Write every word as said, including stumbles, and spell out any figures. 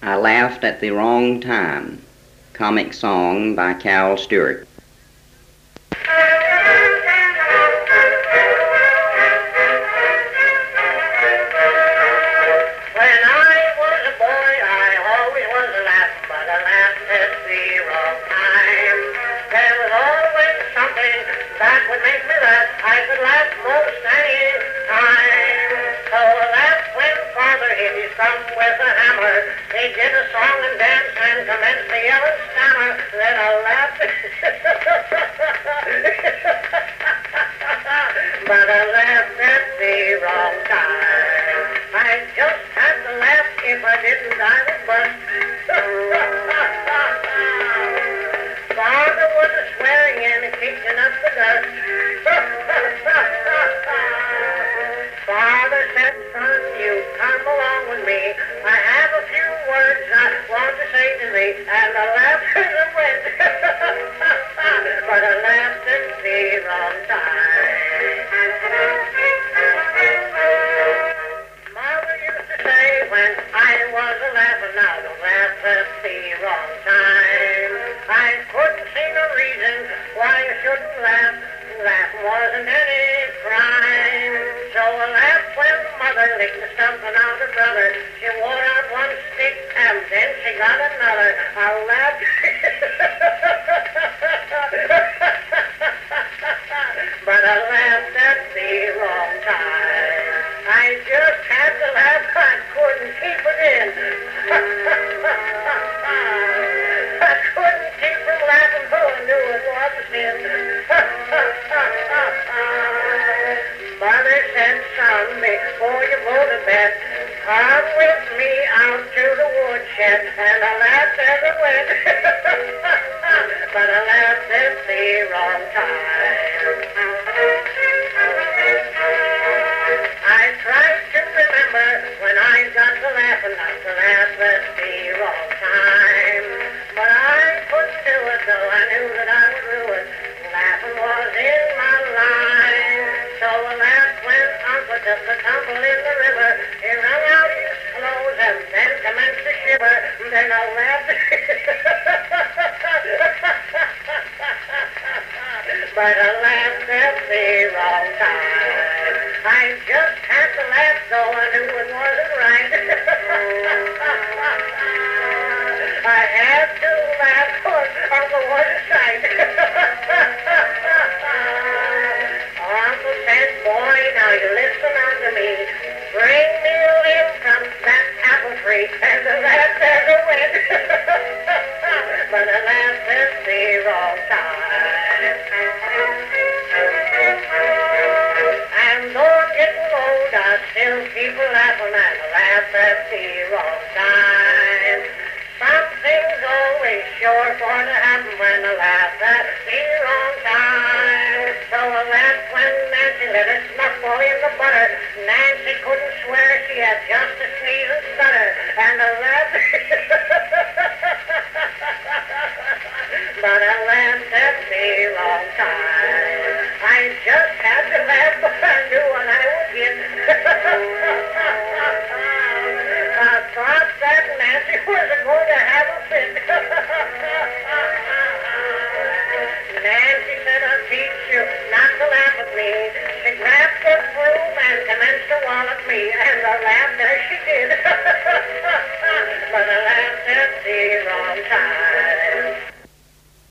I Laughed at the Wrong Time, comic song by Cal Stewart. That would make me laugh. I could laugh most any time. So that's when Father hit his thumb with a hammer. He did a song and dance and commenced to yell and stammer. Then I laughed. But I laughed at the wrong time. I just had to laugh. If I didn't, I would bust. Father was a swearing and kicking up the dust. Father said, son, you come along with me. I have a few words I want to say to thee. And I laughed and went. But I laughed at the wrong time. Mother used to say when I was a laughing, now don't laugh at the wrong time. I couldn't see no reason why you shouldn't laugh. Laughing wasn't any crime. So I laughed when mother licked the stumping out her brother. She wore out one stick and then she got another. I laughed. But I laughed at the wrong time. I just had to laugh. I couldn't keep it in. I couldn't keep from laughing, though I knew it was a sin. Mother said, son, before you go to bed, come with me out to the woodshed. And I laughed as I went. But I laughed at the wrong time. I tried to remember when I got to laughing, not to laugh at the wrong time. But I couldn't do it, though I knew that I would ruin. Laughing was in my line. So I laughed when Uncle took a tumble in the river. He wrung out his clothes and then commenced to shiver. Then I laughed. But I laughed at the wrong time. I just had to laugh, though I knew it wasn't right. I had to laugh, for Uncle was a sight. Uncle said, boy, now you listen unto me. Bring me a limb from that apple tree. And I laughed as I went. But I laughed at the wrong time. And though I'm getting old, I still keep laughing and I laugh at the wrong time. Something's always sure for to happen when I laugh at the wrong time. So I laughed when Nancy let her snuff fall in the butter. Nancy couldn't swear she had just a sneeze and stutter. And I laughed. But I laughed at the wrong time. I just had to laugh, but I knew what I would get. I thought that Nancy was going to have a fit. Nancy said, I'll teach you not to laugh at me. She grabbed the broom and commenced to wallop me, and I laughed as she did. But I laughed at the wrong time.